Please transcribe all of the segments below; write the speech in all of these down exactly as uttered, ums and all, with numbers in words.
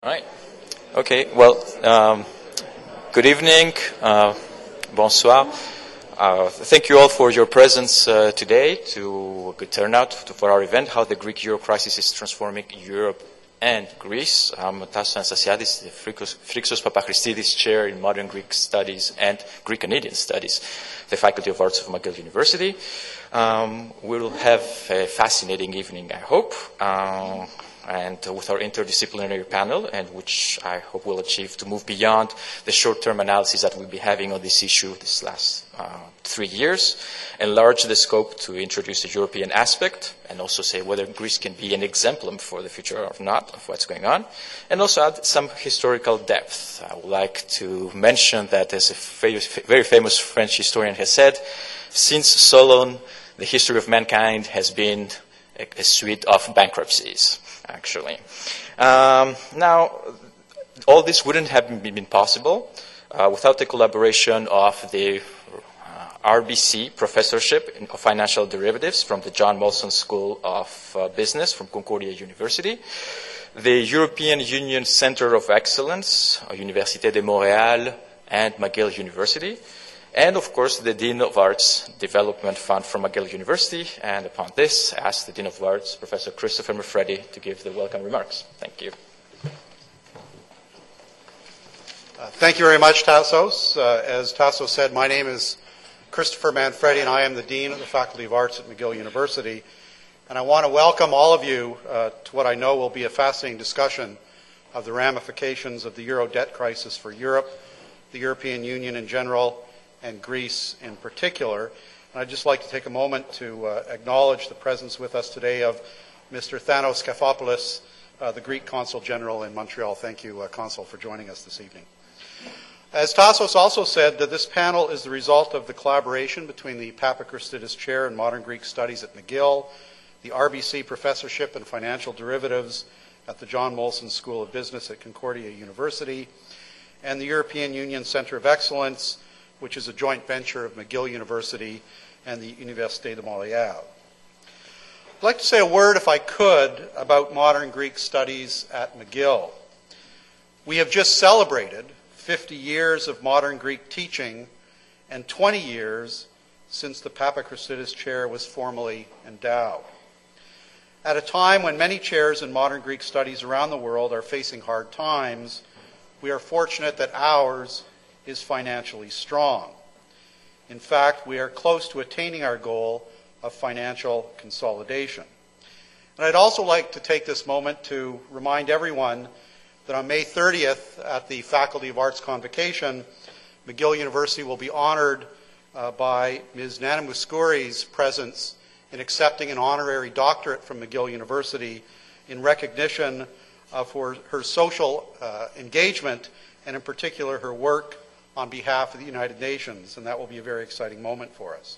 All right. Okay. Well, um, good evening. Uh, bonsoir. Uh, thank you all for your presence uh, today. To a good turnout to, for our event, how the Greek Euro crisis is transforming Europe and Greece. I'm Tassos Anastasiadis, the Phrixos Papachristidis Chair in Modern Greek Studies and Greek Canadian Studies, the Faculty of Arts of McGill University. Um, we'll have a fascinating evening, I hope. Uh, and uh, with our interdisciplinary panel, and which I hope we'll achieve to move beyond the short-term analysis that we'll be having on this issue this last uh, three years, enlarge the scope to introduce the European aspect, and also say whether Greece can be an exemplum for the future or not of what's going on, and also add some historical depth. I would like to mention that, as a very famous French historian has said, since Solon, the history of mankind has been a, a suite of bankruptcies, actually. Um, now, all this wouldn't have been possible uh, without the collaboration of the uh, R B C Professorship in Financial Derivatives from the John Molson School of uh, Business from Concordia University, the European Union Center of Excellence, Université de Montréal, and McGill University, and, of course, the Dean of Arts Development Fund from McGill University. And upon this, I ask the Dean of Arts, Professor Christopher Manfredi, to give the welcome remarks. Thank you. Uh, thank you very much, Tassos. Uh, as Tassos said, my name is Christopher Manfredi, and I am the Dean of the Faculty of Arts at McGill University. And I want to welcome all of you uh, to what I know will be a fascinating discussion of the ramifications of the Euro debt crisis for Europe, the European Union in general, and Greece in particular. And I'd just like to take a moment to uh, acknowledge the presence with us today of Mister Thanos Kafopoulos, uh, the Greek Consul General in Montreal. Thank you, uh, Consul, for joining us this evening. As Tassos also said, that this panel is the result of the collaboration between the Papachristidis Chair in Modern Greek Studies at McGill, the R B C Professorship in Financial Derivatives at the John Molson School of Business at Concordia University, and the European Union Center of Excellence, which is a joint venture of McGill University and the Université de Montréal. I'd like to say a word, if I could, about modern Greek studies at McGill. We have just celebrated fifty years of modern Greek teaching and twenty years since the Papachristidis Chair was formally endowed. At a time when many chairs in modern Greek studies around the world are facing hard times, we are fortunate that ours is financially strong. In fact, we are close to attaining our goal of financial consolidation. And I'd also like to take this moment to remind everyone that on May thirtieth at the Faculty of Arts Convocation, McGill University will be honored uh, by Miz Nana Mouskouri's presence in accepting an honorary doctorate from McGill University in recognition of her, her social uh, engagement and in particular her work on behalf of the United Nations, and that will be a very exciting moment for us.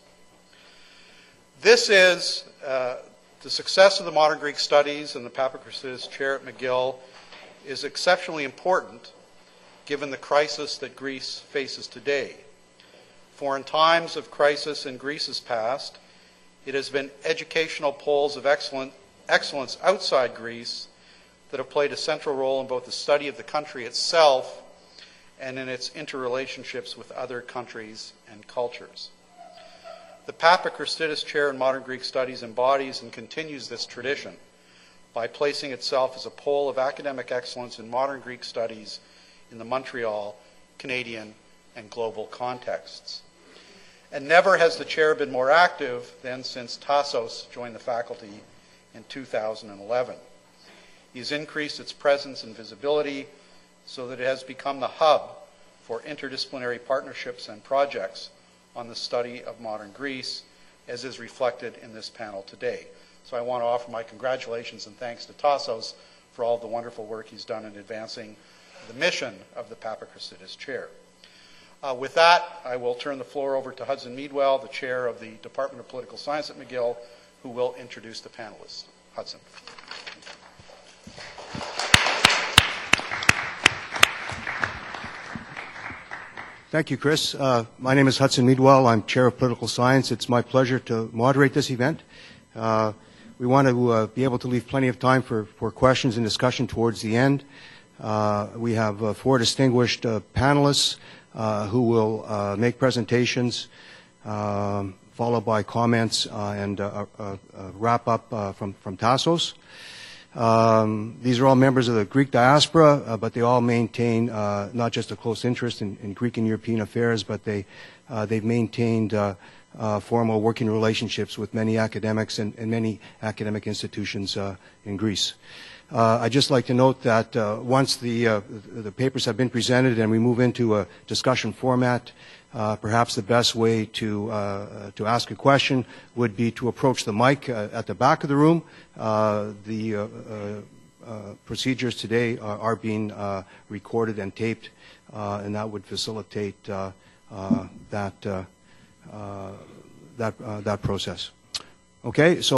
This is uh, the success of the modern Greek studies and the Papachristidis Chair at McGill is exceptionally important given the crisis that Greece faces today. For in times of crisis in Greece's past, it has been educational poles of excellent, excellence outside Greece that have played a central role in both the study of the country itself and in its interrelationships with other countries and cultures. The Papachristidis Chair in Modern Greek Studies embodies and continues this tradition by placing itself as a pole of academic excellence in modern Greek studies in the Montreal, Canadian, and global contexts. And never has the chair been more active than since Tassos joined the faculty in two thousand eleven. He has increased its presence and visibility so that it has become the hub for interdisciplinary partnerships and projects on the study of modern Greece, as is reflected in this panel today. So I want to offer my congratulations and thanks to Tassos for all of the wonderful work he's done in advancing the mission of the Papachristidis Chair. Uh, with that, I will turn the floor over to Hudson Meadwell, the Chair of the Department of Political Science at McGill, who will introduce the panelists. Hudson. Thank you, Chris. Uh, my name is Hudson Meadwell. I'm Chair of Political Science. It's my pleasure to moderate this event. Uh, we want to uh, be able to leave plenty of time for, for questions and discussion towards the end. Uh, we have uh, four distinguished uh, panelists uh, who will uh, make presentations, um, followed by comments uh, and uh, uh, uh, wrap up uh, from, from Tassos. Um, these are all members of the Greek diaspora, uh, but they all maintain uh, not just a close interest in, in Greek and European affairs, but they, uh, they've maintained uh, uh, formal working relationships with many academics and, and many academic institutions uh, in Greece. Uh, I'd just like to note that uh, once the, uh, the papers have been presented and we move into a discussion format, uh, perhaps the best way to, uh, to ask a question would be to approach the mic uh, at the back of the room. Uh, the uh, uh, uh, procedures today are, are being uh, recorded and taped, uh, and that would facilitate uh, uh, that, uh, uh, that, uh, that process. Okay, so